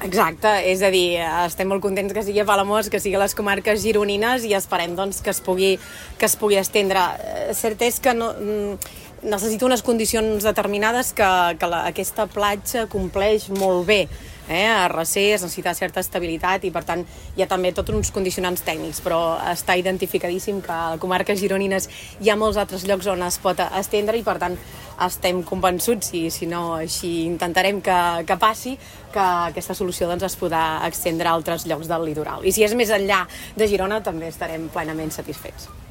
Exacte, és a dir, estem molt contents que sigui a Palamós, que sigui a les comarques gironines i esperem doncs, que es pugui estendre. Cert és que necessita unes condicions determinades que aquesta platja compleix molt bé. A recer es necessita certa estabilitat i per tant hi ha també tots uns condicionants tècnics, però està identificadíssim que a comarques gironines hi ha molts altres llocs on es pot estendre i per tant estem convençuts i si no així intentarem que passi que aquesta solució doncs, es podrà estendre a altres llocs del litoral i si és més enllà de Girona també estarem plenament satisfets.